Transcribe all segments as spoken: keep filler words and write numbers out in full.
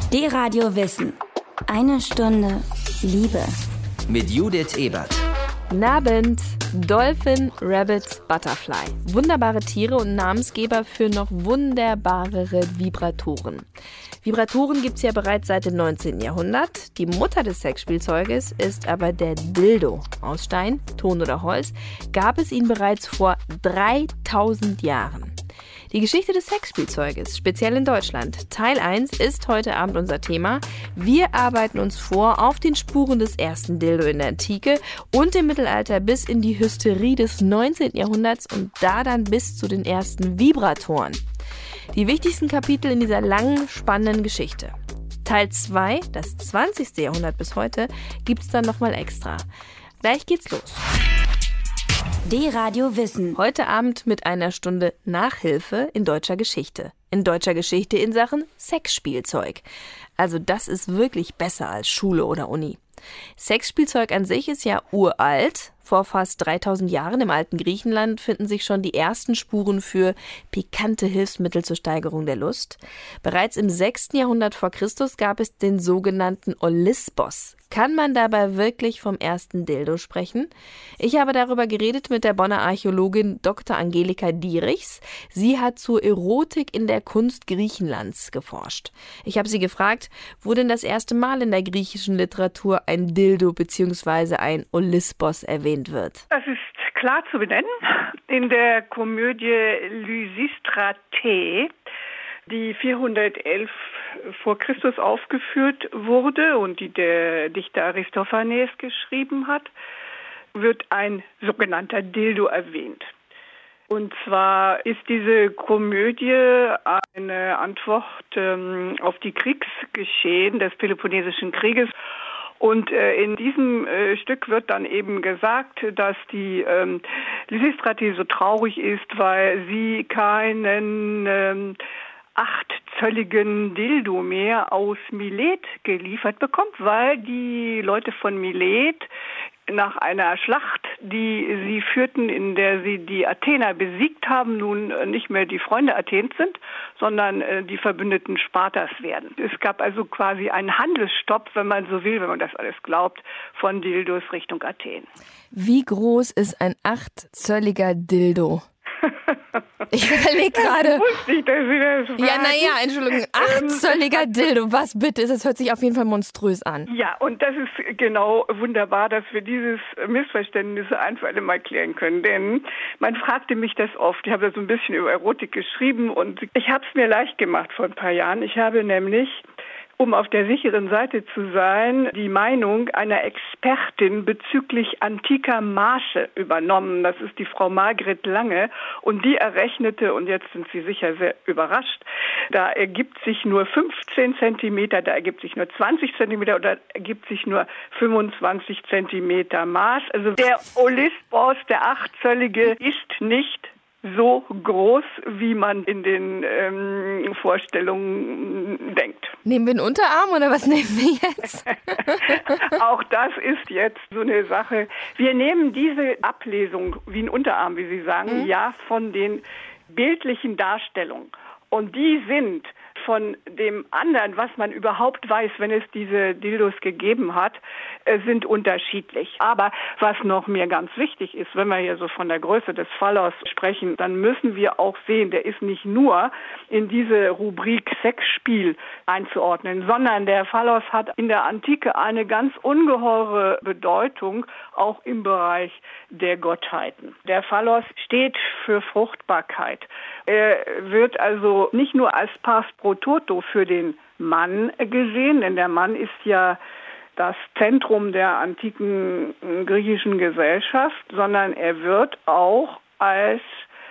D-Radio Wissen. Eine Stunde Liebe. Mit Judith Ebert. Guten Abend. Dolphin, Rabbit, Butterfly. Wunderbare Tiere und Namensgeber für noch wunderbarere Vibratoren. Vibratoren gibt es ja bereits seit dem neunzehnten Jahrhundert. Die Mutter des Sexspielzeuges ist aber der Dildo. Aus Stein, Ton oder Holz gab es ihn bereits vor dreitausend Jahren. Die Geschichte des Sexspielzeuges, speziell in Deutschland. Teil eins ist heute Abend unser Thema. Wir arbeiten uns vor auf den Spuren des ersten Dildo in der Antike und im Mittelalter bis in die Hysterie des neunzehnten Jahrhunderts und da dann bis zu den ersten Vibratoren. Die wichtigsten Kapitel in dieser langen, spannenden Geschichte. Teil zwei, das zwanzigste Jahrhundert bis heute, gibt's dann nochmal extra. Gleich geht's los. D-Radio Wissen. Heute Abend mit einer Stunde Nachhilfe in deutscher Geschichte. In deutscher Geschichte in Sachen Sexspielzeug. Also das ist wirklich besser als Schule oder Uni. Sexspielzeug an sich ist ja uralt. Vor fast dreitausend Jahren im alten Griechenland finden sich schon die ersten Spuren für pikante Hilfsmittel zur Steigerung der Lust. Bereits im sechsten Jahrhundert vor Christus gab es den sogenannten Olisbos. Kann man dabei wirklich vom ersten Dildo sprechen? Ich habe darüber geredet mit der Bonner Archäologin Doktor Angelika Dierichs. Sie hat zur Erotik in der Kunst Griechenlands geforscht. Ich habe sie gefragt, wo denn das erste Mal in der griechischen Literatur ein Dildo bzw. ein Olisbos erwähnt wird. Das ist klar zu benennen. In der Komödie Lysistratae, die vierhundertelf vor Christus aufgeführt wurde und die der Dichter Aristophanes geschrieben hat, wird ein sogenannter Dildo erwähnt. Und zwar ist diese Komödie eine Antwort ähm, auf die Kriegsgeschehen des Peloponnesischen Krieges. Und äh, in diesem äh, Stück wird dann eben gesagt, dass die ähm, Lysistrate so traurig ist, weil sie keinen ähm, achtzölligen Dildo mehr aus Milet geliefert bekommt, weil die Leute von Milet nach einer Schlacht, die sie führten, in der sie die Athener besiegt haben, nun nicht mehr die Freunde Athens sind, sondern äh, die Verbündeten Spartas werden. Es gab also quasi einen Handelsstopp, wenn man so will, wenn man das alles glaubt, von Dildos Richtung Athen. Wie groß ist ein achtzölliger Dildo? Ich überlege gerade. wusste ich, dass Sie das fragen. Ja, naja, Entschuldigung, achtzölliger Dildo, was bitte? Das hört sich auf jeden Fall monströs an. Ja, und das ist genau wunderbar, dass wir dieses Missverständnis ein für alle Mal klären können. Denn man fragte mich das oft. Ich habe da so ein bisschen über Erotik geschrieben und ich habe es mir leicht gemacht vor ein paar Jahren. Ich habe nämlich, um auf der sicheren Seite zu sein, die Meinung einer Expertin bezüglich antiker Maße übernommen. Das ist die Frau Margret Lange und die errechnete, und jetzt sind Sie sicher sehr überrascht, da ergibt sich nur fünfzehn Zentimeter, da ergibt sich nur zwanzig Zentimeter oder ergibt sich nur fünfundzwanzig Zentimeter Maß. Also der Olisbos, der achtzöllige, ist nicht so groß, wie man in den ähm, Vorstellungen denkt. Nehmen wir einen Unterarm oder was nehmen wir jetzt? Auch das ist jetzt so eine Sache. Wir nehmen diese Ablesung wie ein Unterarm, wie Sie sagen, mhm. ja, von den bildlichen Darstellungen. Und die sind von dem anderen, was man überhaupt weiß, wenn es diese Dildos gegeben hat, sind unterschiedlich. Aber was noch mir ganz wichtig ist, wenn wir hier so von der Größe des Phallos sprechen, dann müssen wir auch sehen, der ist nicht nur in diese Rubrik Sexspiel einzuordnen, sondern der Phallos hat in der Antike eine ganz ungeheure Bedeutung, auch im Bereich der Gottheiten. Der Phallos steht für Fruchtbarkeit. Er wird also nicht nur als Pars pro toto für den Mann gesehen, denn der Mann ist ja das Zentrum der antiken griechischen Gesellschaft, sondern er wird auch als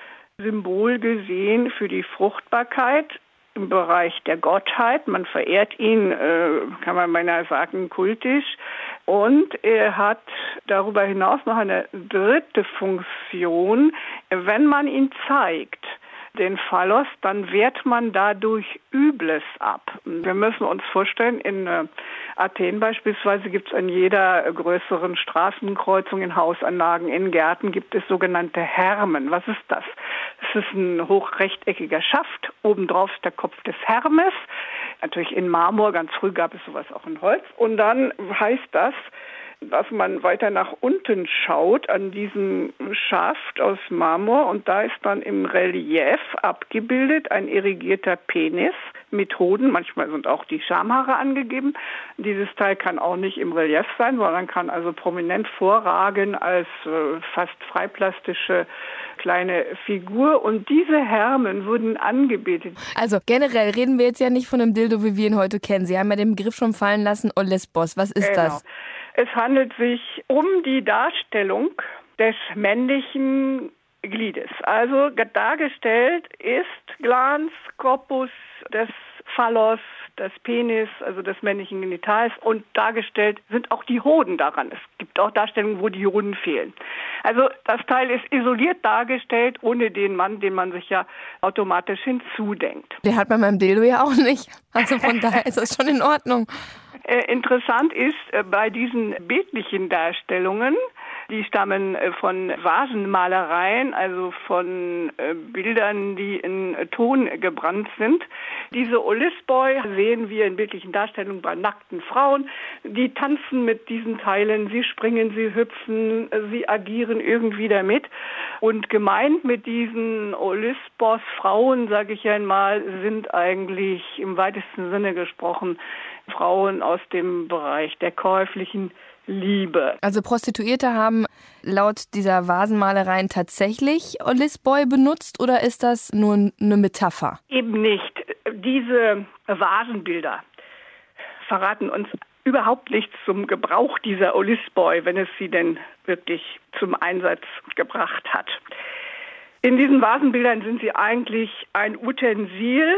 Symbol gesehen für die Fruchtbarkeit im Bereich der Gottheit. Man verehrt ihn, kann man beinahe sagen, kultisch. Und er hat darüber hinaus noch eine dritte Funktion. Wenn man ihn zeigt, den Phallos, dann wehrt man dadurch Übles ab. Wir müssen uns vorstellen, in äh, Athen beispielsweise gibt es an jeder äh, größeren Straßenkreuzung, in Hausanlagen, in Gärten gibt es sogenannte Hermen. Was ist das? Es ist ein hochrechteckiger Schaft. Obendrauf ist der Kopf des Hermes. natürlich in Marmor, ganz früh gab es sowas auch in Holz. Und dann heißt das, dass man weiter nach unten schaut an diesem Schaft aus Marmor und da ist dann im Relief abgebildet ein irrigierter Penis mit Hoden. Manchmal sind auch die Schamhaare angegeben. Dieses Teil kann auch nicht im Relief sein, sondern kann also prominent vorragen als äh, fast freiplastische kleine Figur. Und diese Hermen wurden angebetet. Also generell reden wir jetzt ja nicht von einem Dildo, wie wir ihn heute kennen. Sie haben ja den Begriff schon fallen lassen, Olesbos. Was ist genau. das? Es handelt sich um die Darstellung des männlichen Gliedes. Also dargestellt ist Glans, Corpus des Phallos, des Penis, also des männlichen Genitals und dargestellt sind auch die Hoden daran. Es gibt auch Darstellungen, wo die Hoden fehlen. Also das Teil ist isoliert dargestellt, ohne den Mann, den man sich ja automatisch hinzudenkt. Der hat man beim Dildo ja auch nicht. Also von daher ist das schon in Ordnung. Äh, interessant ist äh, bei diesen bildlichen Darstellungen, die stammen äh, von Vasenmalereien, also von äh, Bildern, die in äh, Ton gebrannt sind. Diese Olysboi sehen wir in bildlichen Darstellungen bei nackten Frauen. Die tanzen mit diesen Teilen, sie springen, sie hüpfen, äh, sie agieren irgendwie damit. Und gemeint mit diesen Olysbos-Frauen, sage ich einmal, sind eigentlich im weitesten Sinne gesprochen Frauen aus dem Bereich der käuflichen Liebe. Also Prostituierte haben laut dieser Vasenmalereien tatsächlich Olysboi benutzt oder ist das nur eine Metapher? Eben nicht. Diese Vasenbilder verraten uns überhaupt nichts zum Gebrauch dieser Olysboi, wenn es sie denn wirklich zum Einsatz gebracht hat. In diesen Vasenbildern sind sie eigentlich ein Utensil,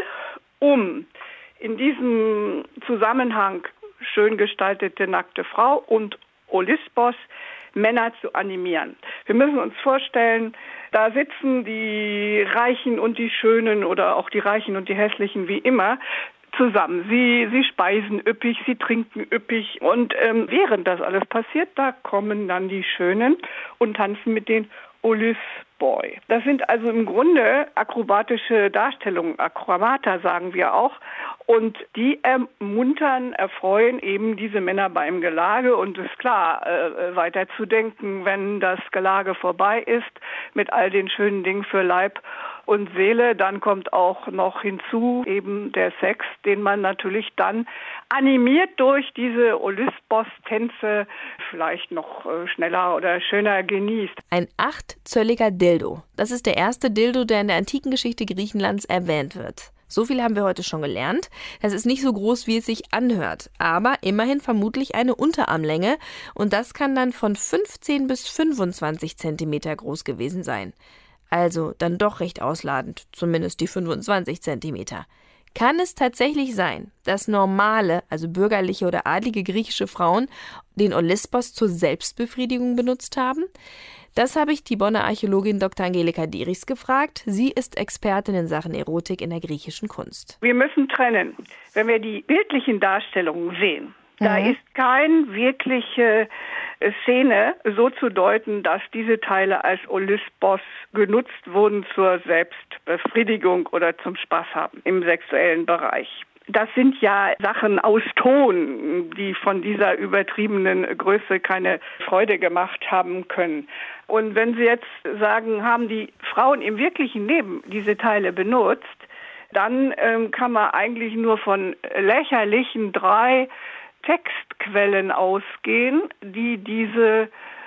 um in diesem Zusammenhang schön gestaltete nackte Frau und Olysbos Männer zu animieren. Wir müssen uns vorstellen, da sitzen die Reichen und die Schönen oder auch die Reichen und die Hässlichen wie immer zusammen. Sie, sie speisen üppig, sie trinken üppig und ähm, während das alles passiert, da kommen dann die Schönen und tanzen mit den Olysboi. Das sind also im Grunde akrobatische Darstellungen, Akromata sagen wir auch. Und die ermuntern, erfreuen eben diese Männer beim Gelage. Und es ist klar, äh, weiter zu denken, wenn das Gelage vorbei ist, mit all den schönen Dingen für Leib und Seele, dann kommt auch noch hinzu eben der Sex, den man natürlich dann animiert durch diese Olysbos-Tänze vielleicht noch äh, schneller oder schöner genießt. Ein achtzölliger Dildo. Das ist der erste Dildo, der in der antiken Geschichte Griechenlands erwähnt wird. So viel haben wir heute schon gelernt. Es ist nicht so groß, wie es sich anhört, aber immerhin vermutlich eine Unterarmlänge und das kann dann von fünfzehn bis fünfundzwanzig Zentimeter groß gewesen sein. Also dann doch recht ausladend, zumindest die fünfundzwanzig Zentimeter. Kann es tatsächlich sein, dass normale, also bürgerliche oder adlige griechische Frauen den Olysbos zur Selbstbefriedigung benutzt haben? Das habe ich die Bonner Archäologin Doktor Angelika Dirichs gefragt. Sie ist Expertin in Sachen Erotik in der griechischen Kunst. Wir müssen trennen. Wenn wir die bildlichen Darstellungen sehen, mhm. da ist keine wirkliche Szene so zu deuten, dass diese Teile als Olysbos genutzt wurden zur Selbstbefriedigung oder zum Spaß haben im sexuellen Bereich. Das sind ja Sachen aus Ton, die von dieser übertriebenen Größe keine Freude gemacht haben können. Und wenn Sie jetzt sagen, haben die Frauen im wirklichen Leben diese Teile benutzt, dann ähm, kann man eigentlich nur von lächerlichen drei Textquellen ausgehen, die diese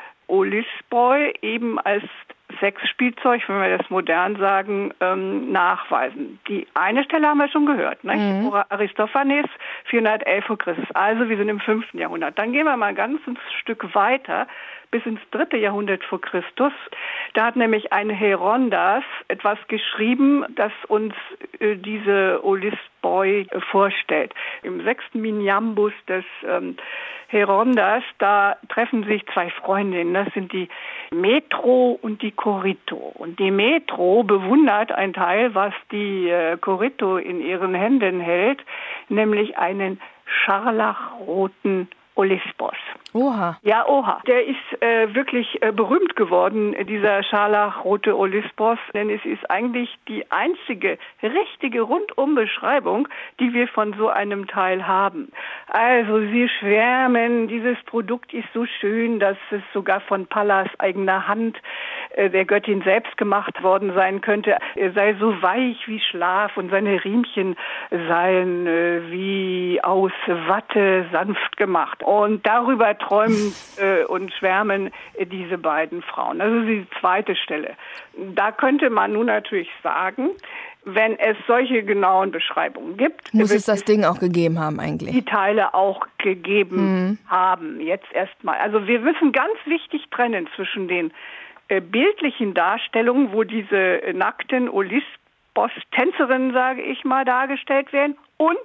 Olysboi eben als Sexspielzeug, wenn wir das modern sagen, ähm, nachweisen. Die eine Stelle haben wir schon gehört, ne? Mhm. Aristophanes, vierhundertelf vor Christus. Also wir sind im fünften Jahrhundert. Dann gehen wir mal ein ganzes Stück weiter bis ins dritte Jahrhundert vor Christus. Da hat nämlich ein Herondas etwas geschrieben, das uns äh, diese Olysboi äh, vorstellt. Im sechsten Miniambus des ähm, Herondas, da treffen sich zwei Freundinnen, das sind die Metro und die Korinto. Und die Metro bewundert ein Teil, was die äh, Korinto in ihren Händen hält, nämlich einen scharlachroten Olysbos. Oha. Ja, oha. Der ist äh, wirklich äh, berühmt geworden, dieser scharlachrote Olisbos, denn es ist eigentlich die einzige richtige Rundumbeschreibung, die wir von so einem Teil haben. Also sie schwärmen, dieses Produkt ist so schön, dass es sogar von Pallas eigener Hand äh, der Göttin selbst gemacht worden sein könnte. Er sei so weich wie Schlaf und seine Riemchen seien äh, wie aus Watte sanft gemacht. Und darüber träumen äh, und schwärmen äh, diese beiden Frauen. Also die zweite Stelle. Da könnte man nun natürlich sagen, wenn es solche genauen Beschreibungen gibt, muss es das Ding auch gegeben haben eigentlich. Die Teile auch gegeben mhm. haben, jetzt erstmal. Also wir müssen ganz wichtig trennen zwischen den äh, bildlichen Darstellungen, wo diese äh, nackten Olisbos-Tänzerinnen, sage ich mal, dargestellt werden, und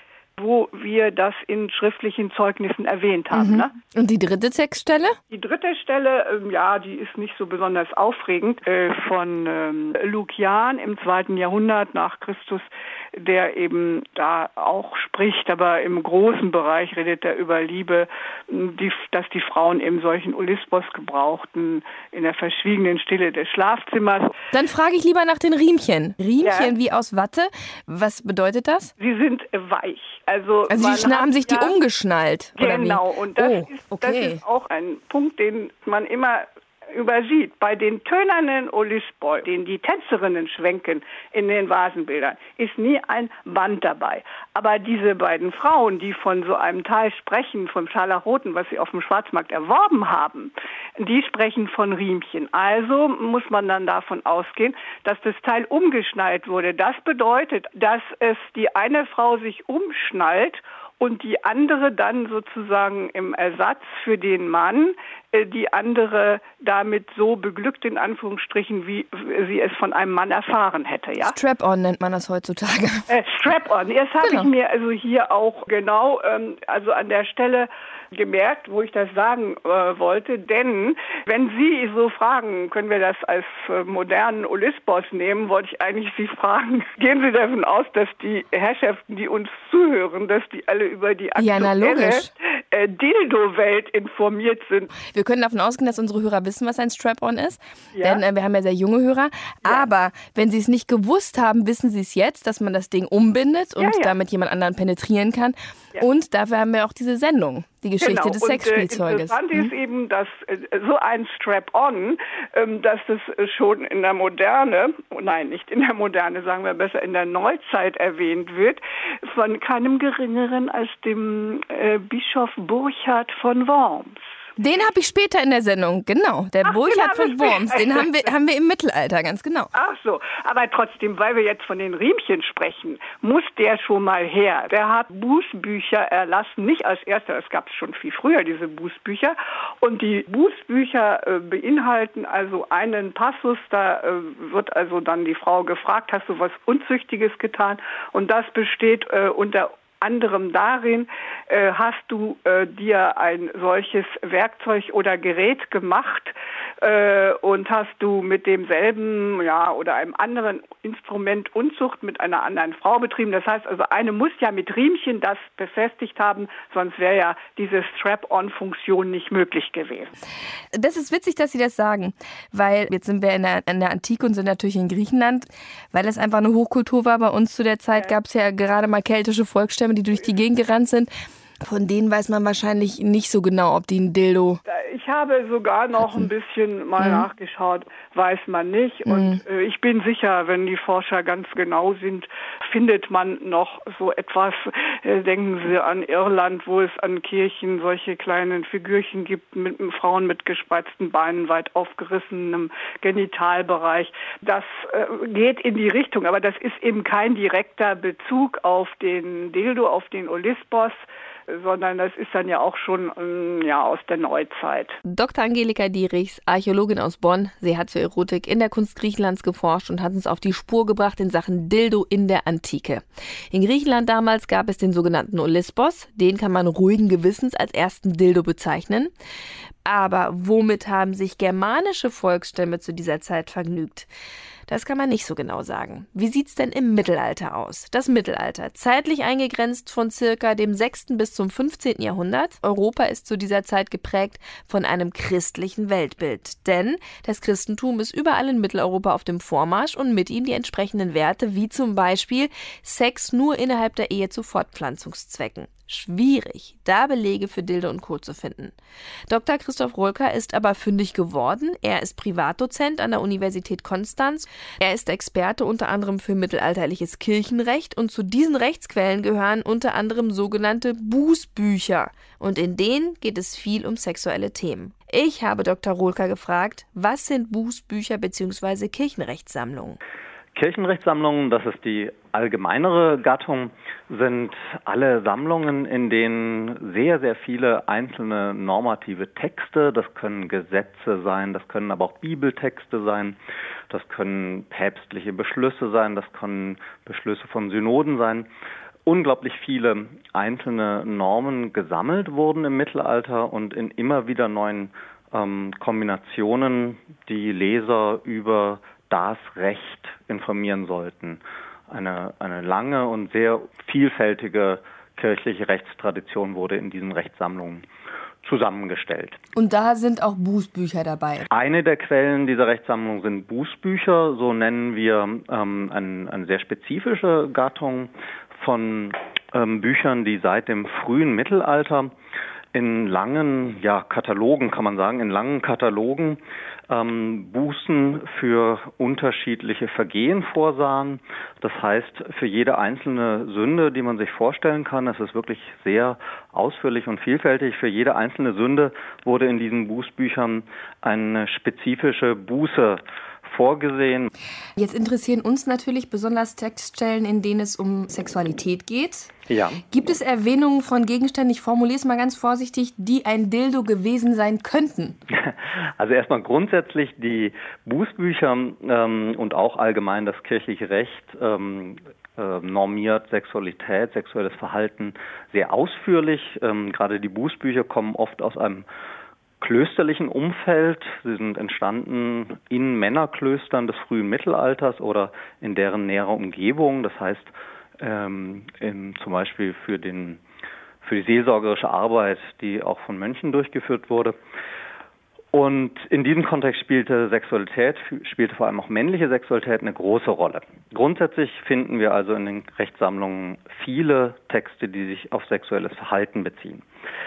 wo wir das in schriftlichen Zeugnissen erwähnt haben. Mhm. Ne? Und die dritte Textstelle? Die dritte Stelle, ähm, ja, die ist nicht so besonders aufregend, äh, von ähm, Lukian im zweiten Jahrhundert nach Christus, der eben da auch spricht, aber im großen Bereich redet er über Liebe, die, dass die Frauen eben solchen Olisbos gebrauchten in der verschwiegenen Stille des Schlafzimmers. Dann frage ich lieber nach den Riemchen. Riemchen ja. wie aus Watte. Was bedeutet das? Sie sind weich. Also, also die haben sich die umgeschnallt? Genau, oder wie? und das, oh, ist, okay. das ist auch ein Punkt, den man immer übersieht. Bei den tönernen Olisboi, den die Tänzerinnen schwenken in den Vasenbildern, ist nie ein Band dabei. Aber diese beiden Frauen, die von so einem Teil sprechen, vom Scharlachroten, was sie auf dem Schwarzmarkt erworben haben, die sprechen von Riemchen. Also muss man dann davon ausgehen, dass das Teil umgeschnallt wurde. Das bedeutet, dass es die eine Frau sich umschnallt und die andere dann sozusagen im Ersatz für den Mann äh, die andere damit so beglückt, in Anführungsstrichen, wie sie es von einem Mann erfahren hätte. Ja? Strap-on nennt man das heutzutage. Äh, Strap-on, das habe genau. ich mir also hier auch genau ähm, also an der Stelle gemerkt, wo ich das sagen äh, wollte, denn wenn Sie so fragen, können wir das als äh, modernen Olisbos nehmen, wollte ich eigentlich Sie fragen, gehen Sie davon aus, dass die Herrschaften, die uns zuhören, dass die alle über die aktuelle ja, äh, Dildo-Welt informiert sind? Wir können davon ausgehen, dass unsere Hörer wissen, was ein Strap-on ist, ja. denn äh, wir haben ja sehr junge Hörer, ja. aber wenn Sie es nicht gewusst haben, wissen Sie es jetzt, dass man das Ding umbindet und ja, ja. damit jemand anderen penetrieren kann ja. und dafür haben wir auch diese Sendung. Die Geschichte genau. des und, Sexspielzeuges. Interessant hm? ist eben, dass äh, so ein Strap-on, ähm, dass das äh, schon in der Moderne, oh nein, nicht in der Moderne, sagen wir besser, in der Neuzeit erwähnt wird, von keinem Geringeren als dem äh, Bischof Burchard von Worms. Den habe ich später in der Sendung, genau. Der Ach, Burchard den von Worms, den haben wir, haben wir im Mittelalter, ganz genau. Ach so, aber trotzdem, weil wir jetzt von den Riemchen sprechen, muss der schon mal her. Der hat Bußbücher erlassen, nicht als erster, es gab schon viel früher, diese Bußbücher. Und die Bußbücher äh, beinhalten also einen Passus, da äh, wird also dann die Frau gefragt, hast du was Unzüchtiges getan? Und das besteht äh, unter anderem darin, äh, hast du äh, dir ein solches Werkzeug oder Gerät gemacht äh, und hast du mit demselben ja oder einem anderen Instrument Unzucht mit einer anderen Frau betrieben. Das heißt also, eine muss ja mit Riemchen das befestigt haben, sonst wäre ja diese Strap-on-Funktion nicht möglich gewesen. Das ist witzig, dass Sie das sagen, weil jetzt sind wir in der, in der Antike und sind natürlich in Griechenland, weil es einfach eine Hochkultur war. Bei uns zu der Zeit gab es ja gerade mal keltische Volksstämme, die durch die Gegend gerannt sind. Von denen weiß man wahrscheinlich nicht so genau, ob die ein Dildo... Ich habe sogar noch ein bisschen mal mhm. nachgeschaut, weiß man nicht. Und mhm. äh, ich bin sicher, wenn die Forscher ganz genau sind, findet man noch so etwas. Äh, denken Sie an Irland, wo es an Kirchen solche kleinen Figürchen gibt mit, mit Frauen mit gespreizten Beinen, weit aufgerissenem Genitalbereich. Das äh, geht in die Richtung, aber das ist eben kein direkter Bezug auf den Dildo, auf den Olisbos, sondern das ist dann ja auch schon ja, aus der Neuzeit. Doktor Angelika Dierichs, Archäologin aus Bonn. Sie hat zur Erotik in der Kunst Griechenlands geforscht und hat uns auf die Spur gebracht in Sachen Dildo in der Antike. In Griechenland damals gab es den sogenannten Olisbos. Den kann man ruhigen Gewissens als ersten Dildo bezeichnen. Aber womit haben sich germanische Volksstämme zu dieser Zeit vergnügt? Das kann man nicht so genau sagen. Wie sieht's denn im Mittelalter aus? Das Mittelalter, zeitlich eingegrenzt von circa dem sechsten bis zum fünfzehnten Jahrhundert. Europa ist zu dieser Zeit geprägt von einem christlichen Weltbild. Denn das Christentum ist überall in Mitteleuropa auf dem Vormarsch und mit ihm die entsprechenden Werte, wie zum Beispiel Sex nur innerhalb der Ehe zu Fortpflanzungszwecken. Schwierig, da Belege für Dildo und Co. zu finden. Doktor Christoph Rohlker ist aber fündig geworden. Er ist Privatdozent an der Universität Konstanz. Er ist Experte unter anderem für mittelalterliches Kirchenrecht und zu diesen Rechtsquellen gehören unter anderem sogenannte Bußbücher. Und in denen geht es viel um sexuelle Themen. Ich habe Doktor Rohlker gefragt, was sind Bußbücher bzw. Kirchenrechtssammlungen? Kirchenrechtssammlungen, das ist die allgemeinere Gattung, sind alle Sammlungen, in denen sehr, sehr viele einzelne normative Texte, das können Gesetze sein, das können aber auch Bibeltexte sein, das können päpstliche Beschlüsse sein, das können Beschlüsse von Synoden sein, unglaublich viele einzelne Normen gesammelt wurden im Mittelalter und in immer wieder neuen ähm, Kombinationen die Leser über das Recht informieren sollten. Eine, eine lange und sehr vielfältige kirchliche Rechtstradition wurde in diesen Rechtssammlungen zusammengestellt. Und da sind auch Bußbücher dabei? Eine der Quellen dieser Rechtssammlung sind Bußbücher. So nennen wir ähm, ein, eine sehr spezifische Gattung von ähm, Büchern, die seit dem frühen Mittelalter in langen ja, Katalogen, kann man sagen, in langen Katalogen ähm, Bußen für unterschiedliche Vergehen vorsahen. Das heißt, für jede einzelne Sünde, die man sich vorstellen kann, es ist wirklich sehr ausführlich und vielfältig, für jede einzelne Sünde wurde in diesen Bußbüchern eine spezifische Buße vorgesehen. Jetzt interessieren uns natürlich besonders Textstellen, in denen es um Sexualität geht. Ja. Gibt es Erwähnungen von Gegenständen, ich formuliere es mal ganz vorsichtig, die ein Dildo gewesen sein könnten? Also erstmal grundsätzlich die Bußbücher ähm, und auch allgemein das kirchliche Recht ähm, äh, normiert Sexualität, sexuelles Verhalten sehr ausführlich. Ähm, gerade die Bußbücher kommen oft aus einem klösterlichen Umfeld. Sie sind entstanden in Männerklöstern des frühen Mittelalters oder in deren näherer Umgebung. Das heißt, ähm, in, zum Beispiel für, den, für die seelsorgerische Arbeit, die auch von Mönchen durchgeführt wurde. Und in diesem Kontext spielte Sexualität, spielte vor allem auch männliche Sexualität eine große Rolle. Grundsätzlich finden wir also in den Rechtssammlungen viele Texte, die sich auf sexuelles Verhalten beziehen.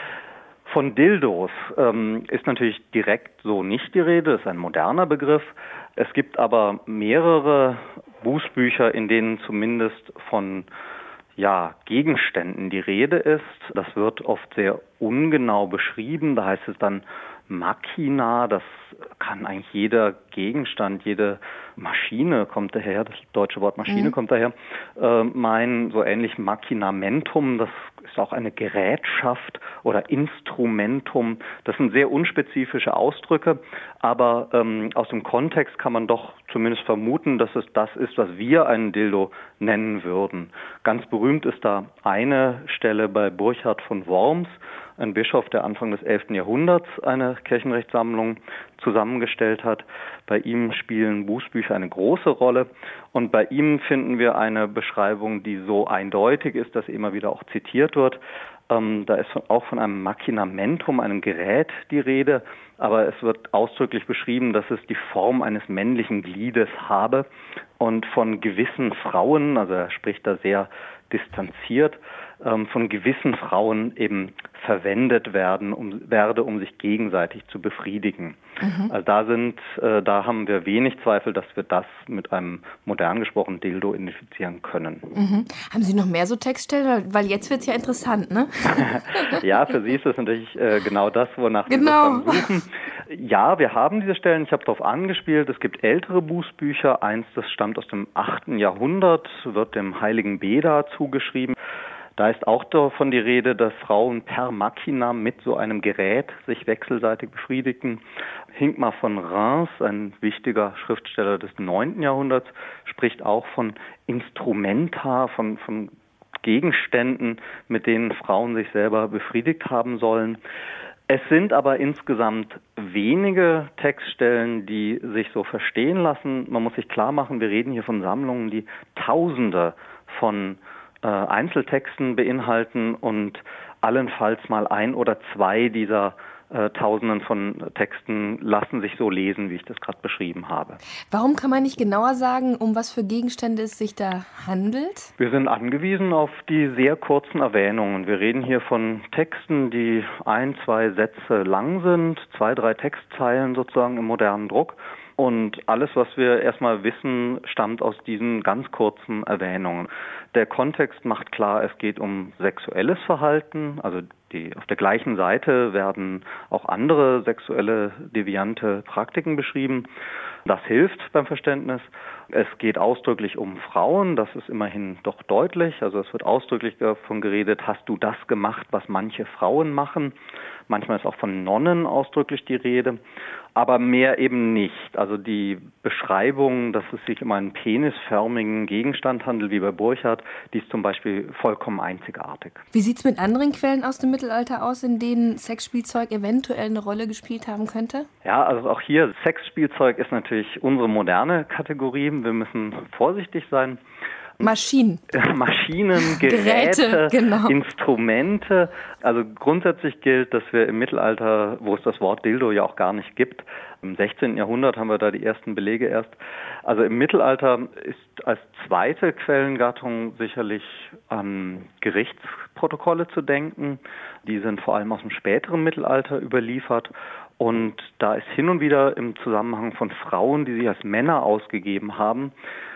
Von Dildos ähm, ist natürlich direkt so nicht die Rede, das ist ein moderner Begriff. Es gibt aber mehrere Bußbücher, in denen zumindest von ja, Gegenständen die Rede ist. Das wird oft sehr ungenau beschrieben, da heißt es dann Machina, das kann eigentlich jeder Gegenstand, jede Maschine kommt daher, das deutsche Wort Maschine mhm. kommt daher, äh, meinen, so ähnlich Machinamentum, das ist auch eine Gerätschaft oder Instrumentum, das sind sehr unspezifische Ausdrücke, aber ähm, aus dem Kontext kann man doch zumindest vermuten, dass es das ist, was wir einen Dildo nennen würden. Ganz berühmt ist da eine Stelle bei Burchard von Worms, ein Bischof, der Anfang des elften Jahrhunderts eine Kirchenrechtssammlung zusammengestellt hat. Bei ihm spielen Bußbücher eine große Rolle und bei ihm finden wir eine Beschreibung, die so eindeutig ist, dass immer wieder auch zitiert wird. Ähm, da ist auch von einem Machinamentum, einem Gerät, die Rede, aber es wird ausdrücklich beschrieben, dass es die Form eines männlichen Gliedes habe und von gewissen Frauen, also er spricht da sehr distanziert, ähm, von gewissen Frauen eben verwendet werden, um, werde, um sich gegenseitig zu befriedigen. Mhm. Also da sind, äh, da haben wir wenig Zweifel, dass wir das mit einem modern gesprochenen Dildo identifizieren können. Mhm. Haben Sie noch mehr so Textstellen? Weil jetzt wird es ja interessant, ne? Ja, für Sie ist das natürlich äh, genau das, wonach genau. Sie das dann suchen. Ja, wir haben diese Stellen, ich habe darauf angespielt, es gibt ältere Bußbücher, eins, das stammt aus dem achten Jahrhundert, wird dem heiligen Beda zugeschrieben. Da ist auch davon die Rede, dass Frauen per Machina mit so einem Gerät sich wechselseitig befriedigten. Hinkmar von Reims, ein wichtiger Schriftsteller des neunten Jahrhunderts, spricht auch von Instrumenta, von, von Gegenständen, mit denen Frauen sich selber befriedigt haben sollen. Es sind aber insgesamt wenige Textstellen, die sich so verstehen lassen. Man muss sich klar machen, wir reden hier von Sammlungen, die Tausende von äh, Einzeltexten beinhalten und allenfalls mal ein oder zwei dieser äh, Tausenden von Texten lassen sich so lesen, wie ich das gerade beschrieben habe. Warum kann man nicht genauer sagen, um was für Gegenstände es sich da handelt? Wir sind angewiesen auf die sehr kurzen Erwähnungen. Wir reden hier von Texten, die ein, zwei Sätze lang sind, zwei, drei Textzeilen sozusagen im modernen Druck. Und alles, was wir erstmal wissen, stammt aus diesen ganz kurzen Erwähnungen. Der Kontext macht klar, es geht um sexuelles Verhalten. Also die, auf der gleichen Seite werden auch andere sexuelle, deviante Praktiken beschrieben. Das hilft beim Verständnis. Es geht ausdrücklich um Frauen, das ist immerhin doch deutlich. Also es wird ausdrücklich davon geredet, hast du das gemacht, was manche Frauen machen. Manchmal ist auch von Nonnen ausdrücklich die Rede, aber mehr eben nicht. Also die Beschreibung, dass es sich um einen penisförmigen Gegenstand handelt, wie bei Burchard, die ist zum Beispiel vollkommen einzigartig. Wie sieht es mit anderen Quellen aus dem Mittelalter aus, in denen Sexspielzeug eventuell eine Rolle gespielt haben könnte? Ja, also auch hier, Sexspielzeug ist natürlich unsere moderne Kategorie. Wir müssen vorsichtig sein. Maschinen. Maschinen, Geräte, Geräte genau. Instrumente. Also grundsätzlich gilt, dass wir im Mittelalter, wo es das Wort Dildo ja auch gar nicht gibt, im sechzehnten Jahrhundert haben wir da die ersten Belege erst. Also im Mittelalter ist als zweite Quellengattung sicherlich an Gerichtsprotokolle zu denken. Die sind vor allem aus dem späteren Mittelalter überliefert. Und da ist hin und wieder im Zusammenhang von Frauen, die sich als Männer ausgegeben haben,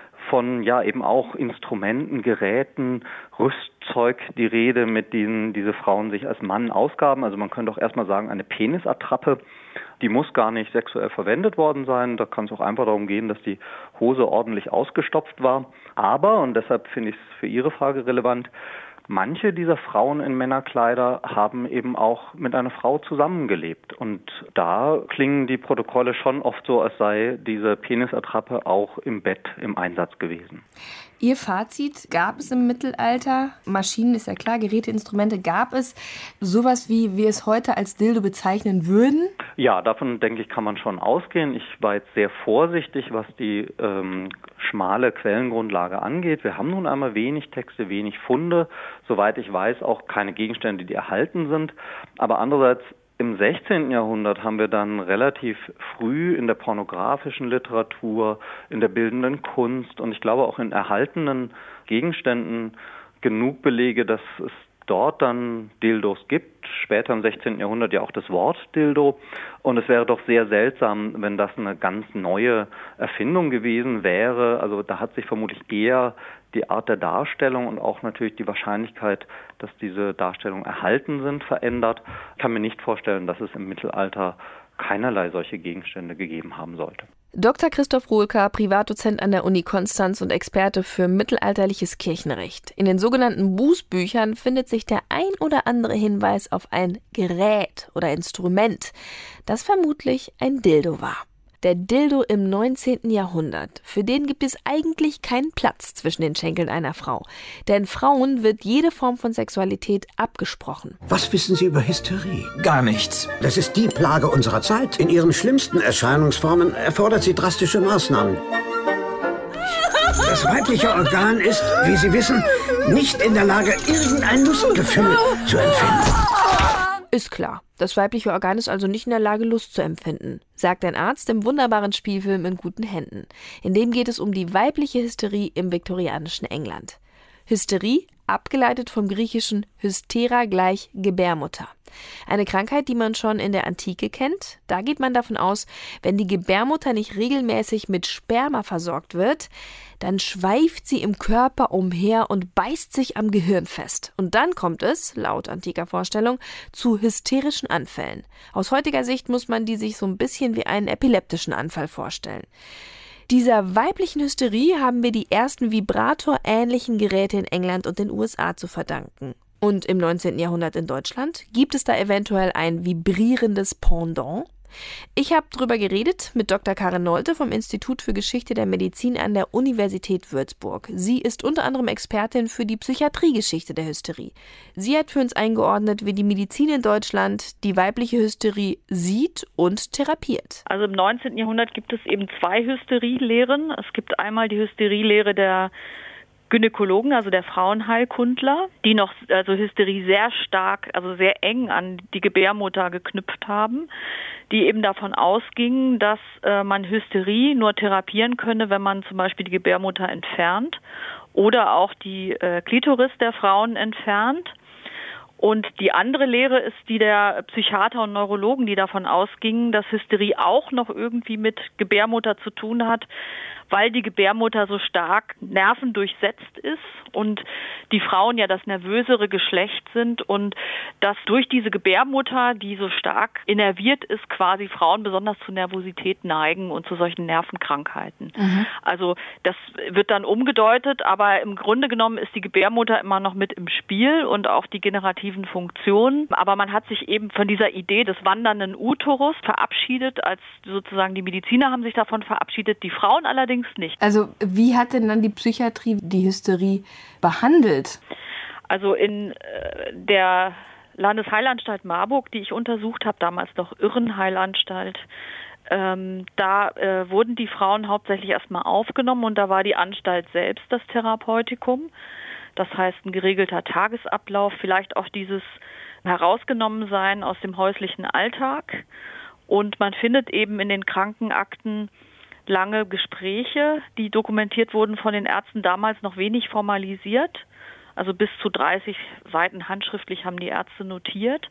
von ja eben auch Instrumenten, Geräten, Rüstzeug die Rede, mit denen diese Frauen sich als Mann ausgaben. Also man könnte auch erstmal sagen, eine Penisattrappe, die muss gar nicht sexuell verwendet worden sein. Da kann es auch einfach darum gehen, dass die Hose ordentlich ausgestopft war. Aber, und deshalb finde ich es für Ihre Frage relevant, manche dieser Frauen in Männerkleider haben eben auch mit einer Frau zusammengelebt. Und da klingen die Protokolle schon oft so, als sei diese Penisattrappe auch im Bett im Einsatz gewesen. Ihr Fazit, gab es im Mittelalter, Maschinen ist ja klar, Geräte, Instrumente, gab es sowas, wie wir es heute als Dildo bezeichnen würden? Ja, davon denke ich, kann man schon ausgehen. Ich war jetzt sehr vorsichtig, was die ähm, schmale Quellengrundlage angeht. Wir haben nun einmal wenig Texte, wenig Funde. Soweit ich weiß, auch keine Gegenstände, die erhalten sind. Aber andererseits im sechzehnten Jahrhundert haben wir dann relativ früh in der pornografischen Literatur, in der bildenden Kunst und ich glaube auch in erhaltenen Gegenständen genug Belege, dass es dort dann Dildos gibt. Später im sechzehnten Jahrhundert ja auch das Wort Dildo. Und es wäre doch sehr seltsam, wenn das eine ganz neue Erfindung gewesen wäre. Also da hat sich vermutlich eher die Art der Darstellung und auch natürlich die Wahrscheinlichkeit, dass diese Darstellungen erhalten sind, verändert. Ich kann mir nicht vorstellen, dass es im Mittelalter keinerlei solche Gegenstände gegeben haben sollte. Doktor Christoph Rohlker, Privatdozent an der Uni Konstanz und Experte für mittelalterliches Kirchenrecht. In den sogenannten Bußbüchern findet sich der ein oder andere Hinweis auf ein Gerät oder Instrument, das vermutlich ein Dildo war. Der Dildo im neunzehnten Jahrhundert, für den gibt es eigentlich keinen Platz zwischen den Schenkeln einer Frau. Denn Frauen wird jede Form von Sexualität abgesprochen. Was wissen Sie über Hysterie? Gar nichts. Das ist die Plage unserer Zeit. In ihren schlimmsten Erscheinungsformen erfordert sie drastische Maßnahmen. Das weibliche Organ ist, wie Sie wissen, nicht in der Lage, irgendein Lustgefühl zu empfinden. Ist klar. Das weibliche Organ ist also nicht in der Lage, Lust zu empfinden, sagt ein Arzt im wunderbaren Spielfilm In guten Händen. In dem geht es um die weibliche Hysterie im viktorianischen England. Hysterie, abgeleitet vom griechischen Hystera gleich Gebärmutter. Eine Krankheit, die man schon in der Antike kennt. Da geht man davon aus, wenn die Gebärmutter nicht regelmäßig mit Sperma versorgt wird, dann schweift sie im Körper umher und beißt sich am Gehirn fest. Und dann kommt es, laut antiker Vorstellung, zu hysterischen Anfällen. Aus heutiger Sicht muss man die sich so ein bisschen wie einen epileptischen Anfall vorstellen. Dieser weiblichen Hysterie haben wir die ersten vibratorähnlichen Geräte in England und den U S A zu verdanken. Und im neunzehnten Jahrhundert in Deutschland gibt es da eventuell ein vibrierendes Pendant? Ich habe drüber geredet mit Doktor Karin Nolte vom Institut für Geschichte der Medizin an der Universität Würzburg. Sie ist unter anderem Expertin für die Psychiatriegeschichte der Hysterie. Sie hat für uns eingeordnet, wie die Medizin in Deutschland die weibliche Hysterie sieht und therapiert. Also im neunzehnten Jahrhundert gibt es eben zwei Hysterielehren. Es gibt einmal die Hysterielehre der Gynäkologen, also der Frauenheilkundler, die noch also Hysterie sehr stark, also sehr eng an die Gebärmutter geknüpft haben, die eben davon ausgingen, dass äh, man Hysterie nur therapieren könne, wenn man zum Beispiel die Gebärmutter entfernt oder auch die äh, Klitoris der Frauen entfernt. Und die andere Lehre ist die der Psychiater und Neurologen, die davon ausgingen, dass Hysterie auch noch irgendwie mit Gebärmutter zu tun hat, weil die Gebärmutter so stark nervendurchsetzt ist und die Frauen ja das nervösere Geschlecht sind und dass durch diese Gebärmutter, die so stark innerviert ist, quasi Frauen besonders zu Nervosität neigen und zu solchen Nervenkrankheiten. Mhm. Also das wird dann umgedeutet, aber im Grunde genommen ist die Gebärmutter immer noch mit im Spiel und auch die generativen Funktionen. Aber man hat sich eben von dieser Idee des wandernden Uterus verabschiedet, als sozusagen die Mediziner haben sich davon verabschiedet, die Frauen allerdings nicht. Also wie hat denn dann die Psychiatrie die Hysterie behandelt? Also in äh, der Landesheilanstalt Marburg, die ich untersucht habe, damals noch Irrenheilanstalt, ähm, da äh, wurden die Frauen hauptsächlich erstmal aufgenommen und da war die Anstalt selbst das Therapeutikum. Das heißt ein geregelter Tagesablauf, vielleicht auch dieses Herausgenommensein aus dem häuslichen Alltag. Und man findet eben in den Krankenakten lange Gespräche, die dokumentiert wurden von den Ärzten, damals noch wenig formalisiert. Also bis zu dreißig Seiten handschriftlich haben die Ärzte notiert.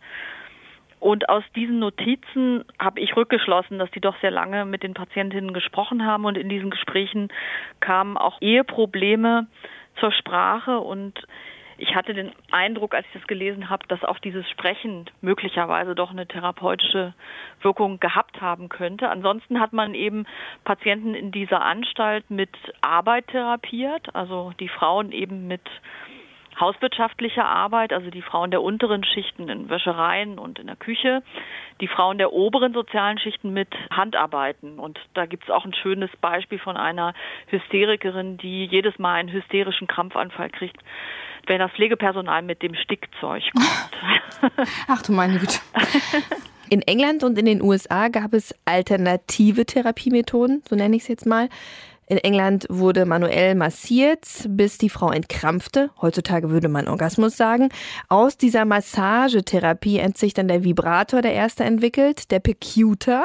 Und aus diesen Notizen habe ich rückgeschlossen, dass die doch sehr lange mit den Patientinnen gesprochen haben. Und in diesen Gesprächen kamen auch Eheprobleme zur Sprache. Und ich hatte den Eindruck, als ich das gelesen habe, dass auch dieses Sprechen möglicherweise doch eine therapeutische Wirkung gehabt haben könnte. Ansonsten hat man eben Patienten in dieser Anstalt mit Arbeit therapiert, also die Frauen eben mit hauswirtschaftlicher Arbeit, also die Frauen der unteren Schichten in Wäschereien und in der Küche, die Frauen der oberen sozialen Schichten mit Handarbeiten. Und da gibt es auch ein schönes Beispiel von einer Hysterikerin, die jedes Mal einen hysterischen Krampfanfall kriegt, wenn das Pflegepersonal mit dem Stickzeug kommt. Ach du meine Güte. In England und in den U S A gab es alternative Therapiemethoden, so nenne ich es jetzt mal. In England wurde manuell massiert, bis die Frau entkrampfte. Heutzutage würde man Orgasmus sagen. Aus dieser Massagetherapie hat sich dann der Vibrator, der erste, entwickelt, der Percutor.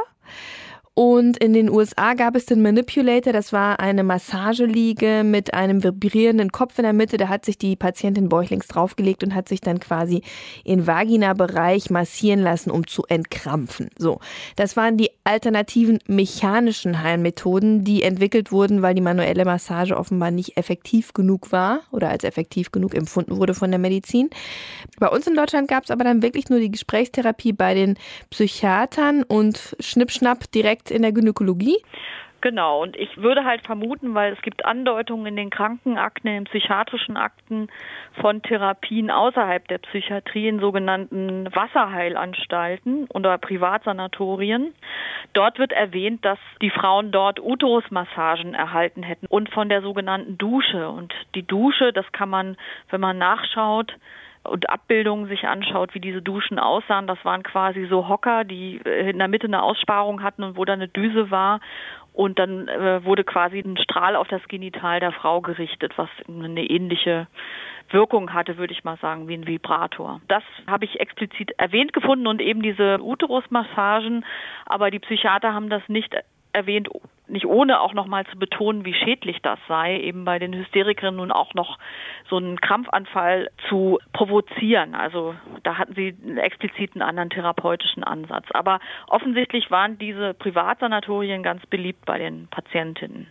Und in den U S A gab es den Manipulator, das war eine Massageliege mit einem vibrierenden Kopf in der Mitte. Da hat sich die Patientin bäuchlings draufgelegt und hat sich dann quasi ihren Vagina-Bereich massieren lassen, um zu entkrampfen. So, das waren die alternativen mechanischen Heilmethoden, die entwickelt wurden, weil die manuelle Massage offenbar nicht effektiv genug war oder als effektiv genug empfunden wurde von der Medizin. Bei uns in Deutschland gab es aber dann wirklich nur die Gesprächstherapie bei den Psychiatern und Schnippschnapp direkt in der Gynäkologie? Genau, und ich würde halt vermuten, weil es gibt Andeutungen in den Krankenakten, in den psychiatrischen Akten von Therapien außerhalb der Psychiatrie in sogenannten Wasserheilanstalten oder Privatsanatorien. Dort wird erwähnt, dass die Frauen dort Uterusmassagen erhalten hätten und von der sogenannten Dusche. Und die Dusche, das kann man, wenn man nachschaut, und Abbildungen sich anschaut, wie diese Duschen aussahen. Das waren quasi so Hocker, die in der Mitte eine Aussparung hatten und wo da eine Düse war. Und dann äh, wurde quasi ein Strahl auf das Genital der Frau gerichtet, was eine ähnliche Wirkung hatte, würde ich mal sagen, wie ein Vibrator. Das habe ich explizit erwähnt gefunden und eben diese Uterusmassagen. Aber die Psychiater haben das nicht erwähnt, nicht ohne auch noch mal zu betonen, wie schädlich das sei, eben bei den Hysterikerinnen nun auch noch so einen Krampfanfall zu provozieren. Also da hatten sie einen expliziten anderen therapeutischen Ansatz. Aber offensichtlich waren diese Privatsanatorien ganz beliebt bei den Patientinnen.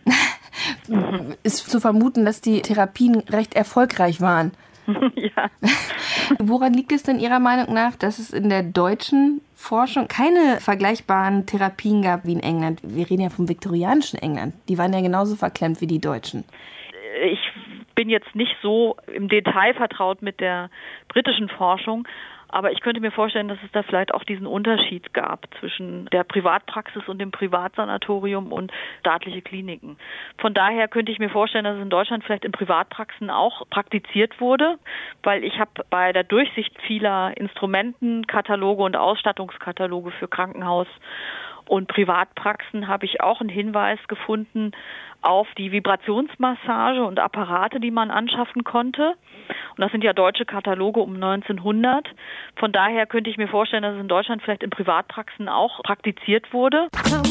Ist zu vermuten, dass die Therapien recht erfolgreich waren. Ja. Woran liegt es denn Ihrer Meinung nach, dass es in der deutschen Forschung keine vergleichbaren Therapien gab wie in England? Wir reden ja vom viktorianischen England. Die waren ja genauso verklemmt wie die Deutschen. Ich bin jetzt nicht so im Detail vertraut mit der britischen Forschung, aber ich könnte mir vorstellen, dass es da vielleicht auch diesen Unterschied gab zwischen der Privatpraxis und dem Privatsanatorium und staatliche Kliniken. Von daher könnte ich mir vorstellen, dass es in Deutschland vielleicht in Privatpraxen auch praktiziert wurde, weil ich habe bei der Durchsicht vieler Instrumentenkataloge und Ausstattungskataloge für Krankenhaus und Privatpraxen habe ich auch einen Hinweis gefunden auf die Vibrationsmassage und Apparate, die man anschaffen konnte. Und das sind ja deutsche Kataloge um neunzehnhundert. Von daher könnte ich mir vorstellen, dass es in Deutschland vielleicht in Privatpraxen auch praktiziert wurde.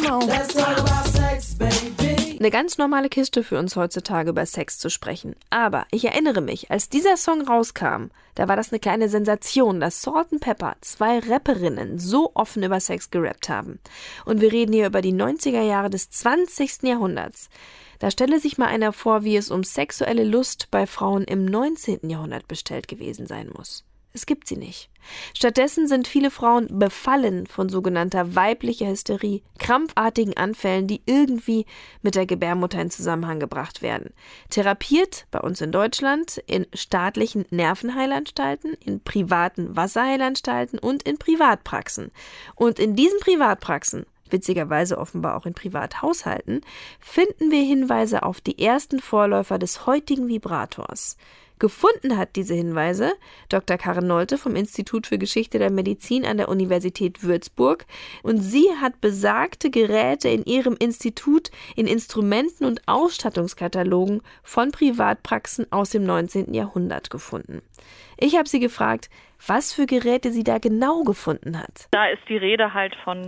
Eine ganz normale Kiste für uns heutzutage, über Sex zu sprechen. Aber ich erinnere mich, als dieser Song rauskam, da war das eine kleine Sensation, dass Salt and Pepper, zwei Rapperinnen, so offen über Sex gerappt haben. Und wir reden hier über die neunziger Jahre des zwanzigsten Jahrhunderts. Da stelle sich mal einer vor, wie es um sexuelle Lust bei Frauen im neunzehnten Jahrhundert bestellt gewesen sein muss. Es gibt sie nicht. Stattdessen sind viele Frauen befallen von sogenannter weiblicher Hysterie, krampfartigen Anfällen, die irgendwie mit der Gebärmutter in Zusammenhang gebracht werden. Therapiert bei uns in Deutschland in staatlichen Nervenheilanstalten, in privaten Wasserheilanstalten und in Privatpraxen. Und in diesen Privatpraxen, witzigerweise offenbar auch in Privathaushalten, finden wir Hinweise auf die ersten Vorläufer des heutigen Vibrators. Gefunden hat diese Hinweise Doktor Karin Nolte vom Institut für Geschichte der Medizin an der Universität Würzburg, und sie hat besagte Geräte in ihrem Institut in Instrumenten- und Ausstattungskatalogen von Privatpraxen aus dem neunzehnten Jahrhundert gefunden. Ich habe sie gefragt, was für Geräte sie da genau gefunden hat. Da ist die Rede halt von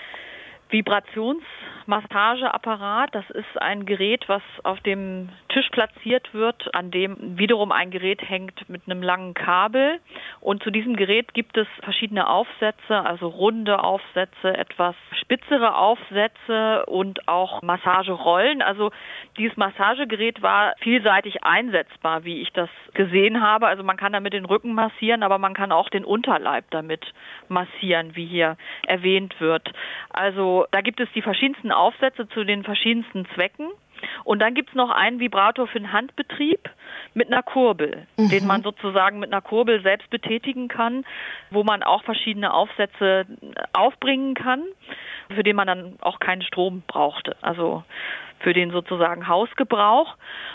Vibrationsmassageapparat. Das ist ein Gerät, was auf dem Tisch platziert wird, an dem wiederum ein Gerät hängt mit einem langen Kabel. Und zu diesem Gerät gibt es verschiedene Aufsätze, also runde Aufsätze, etwas spitzere Aufsätze und auch Massagerollen. Also dieses Massagegerät war vielseitig einsetzbar, wie ich das gesehen habe. Also man kann damit den Rücken massieren, aber man kann auch den Unterleib damit massieren, wie hier erwähnt wird. Also da gibt es die verschiedensten Aufsätze zu den verschiedensten Zwecken. Und dann gibt es noch einen Vibrator für den Handbetrieb mit einer Kurbel, mhm. den man sozusagen mit einer Kurbel selbst betätigen kann, wo man auch verschiedene Aufsätze aufbringen kann, für den man dann auch keinen Strom brauchte, also für den sozusagen Hausgebrauch.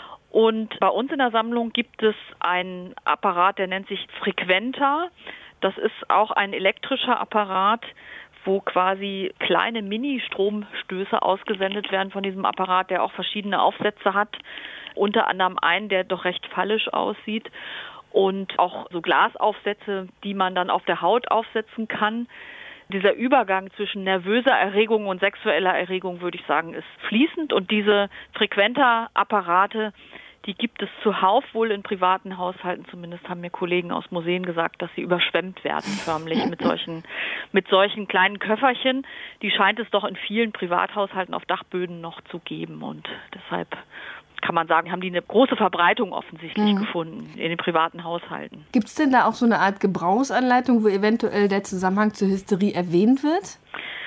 Und bei uns in der Sammlung gibt es einen Apparat, der nennt sich Frequenta. Das ist auch ein elektrischer Apparat, wo quasi kleine Mini-Stromstöße ausgesendet werden von diesem Apparat, der auch verschiedene Aufsätze hat, unter anderem einen, der doch recht fallisch aussieht, und auch so Glasaufsätze, die man dann auf der Haut aufsetzen kann. Dieser Übergang zwischen nervöser Erregung und sexueller Erregung, würde ich sagen, ist fließend, und diese Frequenta-Apparate, die gibt es zuhauf wohl in privaten Haushalten. Zumindest haben mir Kollegen aus Museen gesagt, dass sie überschwemmt werden förmlich mit solchen, mit solchen kleinen Köfferchen. Die scheint es doch in vielen Privathaushalten auf Dachböden noch zu geben. Und deshalb kann man sagen, haben die eine große Verbreitung offensichtlich mhm. gefunden in den privaten Haushalten. Gibt es denn da auch so eine Art Gebrauchsanleitung, wo eventuell der Zusammenhang zur Hysterie erwähnt wird?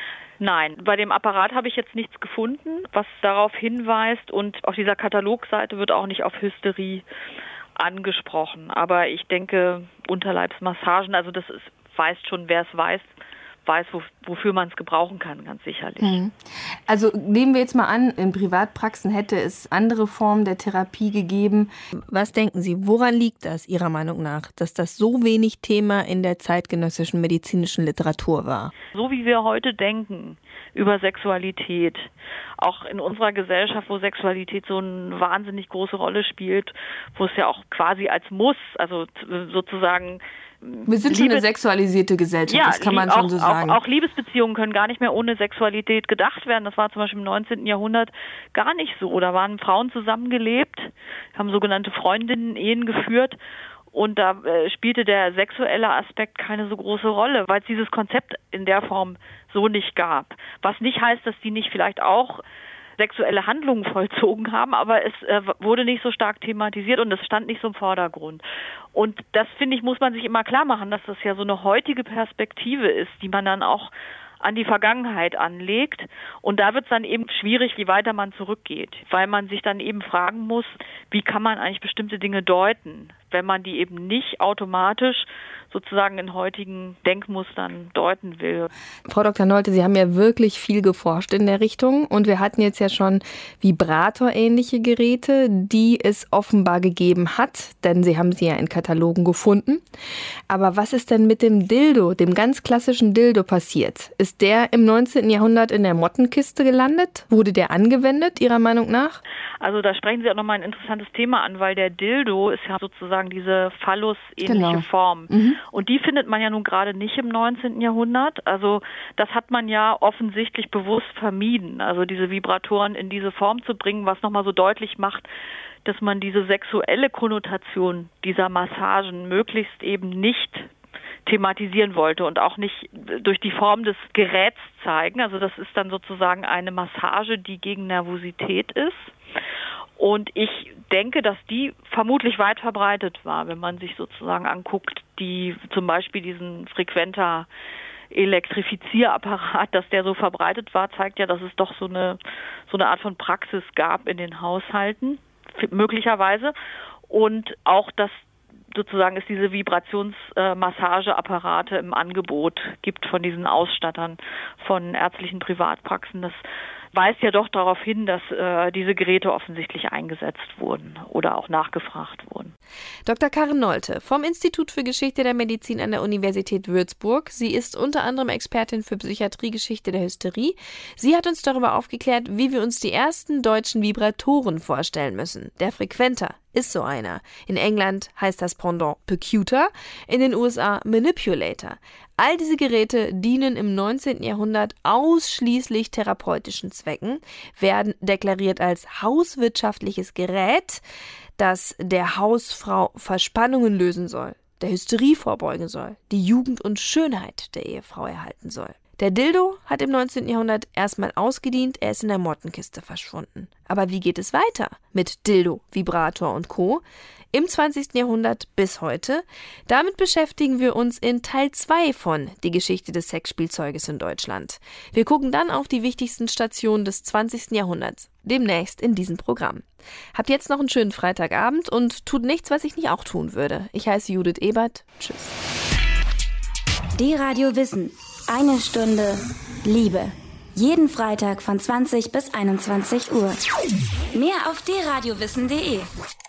Nein, bei dem Apparat habe ich jetzt nichts gefunden, was darauf hinweist, und auf dieser Katalogseite wird auch nicht auf Hysterie angesprochen. Aber ich denke, Unterleibsmassagen, also das ist, weiß schon, wer es weiß, weiß, wo, wofür man es gebrauchen kann, ganz sicherlich. Mhm. Also nehmen wir jetzt mal an, in Privatpraxen hätte es andere Formen der Therapie gegeben. Was denken Sie, woran liegt das Ihrer Meinung nach, dass das so wenig Thema in der zeitgenössischen medizinischen Literatur war? So wie wir heute denken über Sexualität, auch in unserer Gesellschaft, wo Sexualität so eine wahnsinnig große Rolle spielt, wo es ja auch quasi als Muss, also sozusagen Wir sind schon Liebes- eine sexualisierte Gesellschaft, ja, das kann man schon auch, so sagen. Auch, auch Liebesbeziehungen können gar nicht mehr ohne Sexualität gedacht werden. Das war zum Beispiel im neunzehnten Jahrhundert gar nicht so. Da waren Frauen zusammengelebt, haben sogenannte Freundinnen-Ehen geführt, und da äh, spielte der sexuelle Aspekt keine so große Rolle, weil es dieses Konzept in der Form so nicht gab. Was nicht heißt, dass die nicht vielleicht auch sexuelle Handlungen vollzogen haben, aber es äh, wurde nicht so stark thematisiert und es stand nicht so im Vordergrund. Und das, finde ich, muss man sich immer klar machen, dass das ja so eine heutige Perspektive ist, die man dann auch an die Vergangenheit anlegt. Und da wird es dann eben schwierig, je weiter man zurückgeht, weil man sich dann eben fragen muss, wie kann man eigentlich bestimmte Dinge deuten, wenn man die eben nicht automatisch sozusagen in heutigen Denkmustern deuten will. Frau Doktor Nolte, Sie haben ja wirklich viel geforscht in der Richtung und wir hatten jetzt ja schon Vibrator-ähnliche Geräte, die es offenbar gegeben hat, denn Sie haben sie ja in Katalogen gefunden. Aber was ist denn mit dem Dildo, dem ganz klassischen Dildo passiert? Ist der im neunzehnten Jahrhundert in der Mottenkiste gelandet? Wurde der angewendet, Ihrer Meinung nach? Also da sprechen Sie auch nochmal ein interessantes Thema an, weil der Dildo ist ja sozusagen diese Phallus-ähnliche genau. Form. Mhm. Und die findet man ja nun gerade nicht im neunzehnten Jahrhundert. Also das hat man ja offensichtlich bewusst vermieden, also diese Vibratoren in diese Form zu bringen, was nochmal so deutlich macht, dass man diese sexuelle Konnotation dieser Massagen möglichst eben nicht thematisieren wollte und auch nicht durch die Form des Geräts zeigen. Also das ist dann sozusagen eine Massage, die gegen Nervosität ist. Und ich denke, dass die vermutlich weit verbreitet war, wenn man sich sozusagen anguckt, die zum Beispiel diesen Frequenter Elektrifizierapparat, dass der so verbreitet war, zeigt ja, dass es doch so eine so eine Art von Praxis gab in den Haushalten, möglicherweise. Und auch, dass sozusagen es diese Vibrationsmassageapparate im Angebot gibt von diesen Ausstattern von ärztlichen Privatpraxen. Das weist ja doch darauf hin, dass äh, diese Geräte offensichtlich eingesetzt wurden oder auch nachgefragt wurden. Doktor Karin Nolte vom Institut für Geschichte der Medizin an der Universität Würzburg. Sie ist unter anderem Expertin für Psychiatriegeschichte der Hysterie. Sie hat uns darüber aufgeklärt, wie wir uns die ersten deutschen Vibratoren vorstellen müssen. Der Frequenter ist so einer. In England heißt das Pendant Percutor, in den U S A Manipulator. All diese Geräte dienen im neunzehnten Jahrhundert ausschließlich therapeutischen Zwecken, werden deklariert als hauswirtschaftliches Gerät, das der Hausfrau Verspannungen lösen soll, der Hysterie vorbeugen soll, die Jugend und Schönheit der Ehefrau erhalten soll. Der Dildo hat im neunzehnten Jahrhundert erstmal ausgedient, er ist in der Mottenkiste verschwunden. Aber wie geht es weiter mit Dildo, Vibrator und Co.? Im zwanzigsten Jahrhundert bis heute. Damit beschäftigen wir uns in Teil zwei von Die Geschichte des Sexspielzeuges in Deutschland. Wir gucken dann auf die wichtigsten Stationen des zwanzigsten Jahrhunderts. Demnächst in diesem Programm. Habt jetzt noch einen schönen Freitagabend und tut nichts, was ich nicht auch tun würde. Ich heiße Judith Ebert. Tschüss. D-Radio Wissen. Eine Stunde Liebe. Jeden Freitag von zwanzig bis einundzwanzig Uhr. Mehr auf d radio wissen punkt de.